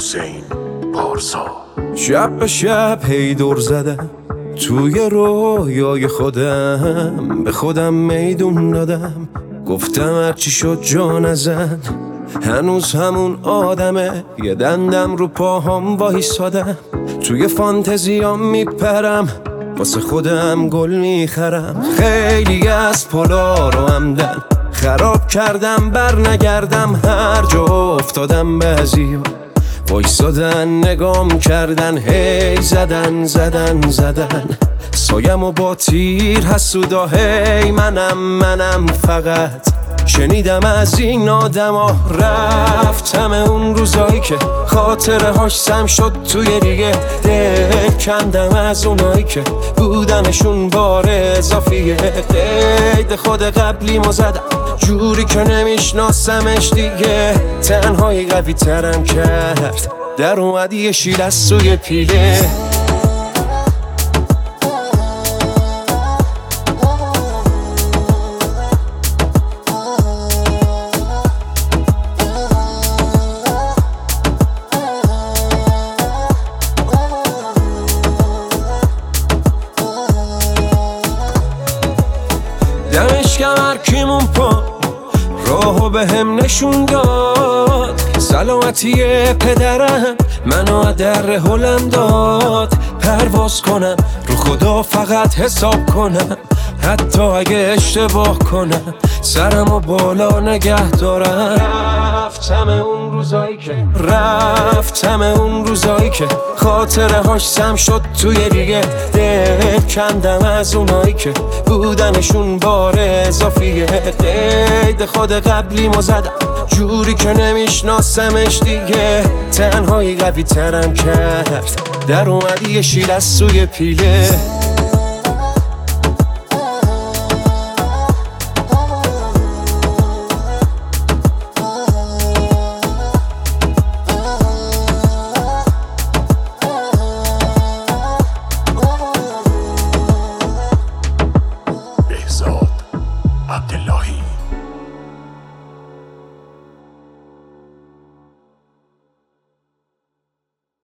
حسین پارسا. شب به شب هی دور زدم توی رویای خودم، به خودم میدون دادم، گفتم هرچی شد جا نزن، هنوز همون آدمه، یه دندم رو پاهام وایسادم، توی فانتزیام میپرم، واسه خودم گل میخرم. خیلی از پلا رو همدن خراب کردم، بر نگردم، هر جا افتادم بعضی وایسادن نگام کردن، هی زدن سایم و با تیر حسودا، هی منم فقط شنیدم از این آدما. رفتم اون روزایی که خاطره هاش سم شد توی دیگه، دل کندم از اونایی که بودنشون بار اضافیه، قید خود قبلی ما زدم جوری که نمیشناسمش دیگه، تنهایی قوی ترم کرد، در اومد یه شیر از سوی پیله. دمش کمر کیمون پا راهو به هم نشون داد، سلامتی پدرم منو در هلم داد، پرواز کنم رو خدا فقط حساب کنم، حتی اگه اشتباه کنم سرمو بالا نگه دارم. رفتم اون روزایی که خاطره هاش سم شد توی دیگه، دل کندم از اونایی که بودنشون بار اضافیه، قید خود قبلی ما زدم جوری که نمیشناسمش دیگه، تنهایی قوی ترم کرد، در اومد یه شیر از سوی پیله.